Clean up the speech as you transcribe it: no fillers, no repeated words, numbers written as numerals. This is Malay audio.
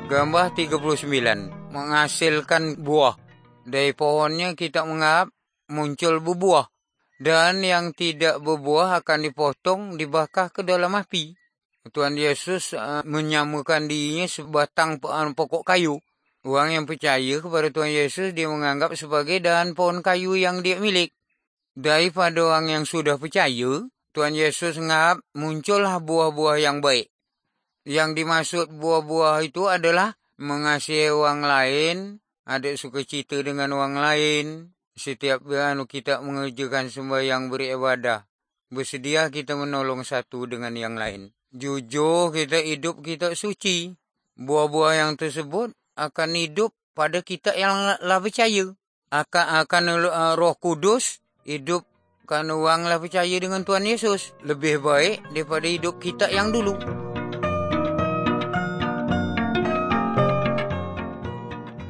Gambar 39. Menghasilkan buah. Dari pohonnya kita menganggap muncul berbuah. Dan yang tidak berbuah akan dipotong, dibakar ke dalam api. Tuhan Yesus menyamakan dirinya sebatang pokok kayu. Orang yang percaya kepada Tuhan Yesus, dia menganggap sebagai dahan pohon kayu yang dia milik. Daripada orang yang sudah percaya, Tuhan Yesus menganggap muncullah buah-buah yang baik. Yang dimaksud buah-buah itu adalah mengasihi orang lain, ada sukacita dengan orang lain. Setiap kita mengerjakan sembahyang beribadah, bersedia kita menolong satu dengan yang lain. Jujur kita hidup kita suci. Buah-buah yang tersebut akan hidup pada kita yang lah percaya. Akan Roh Kudus hidup karena orang lah percaya dengan Tuhan Yesus. Lebih baik daripada hidup kita yang dulu.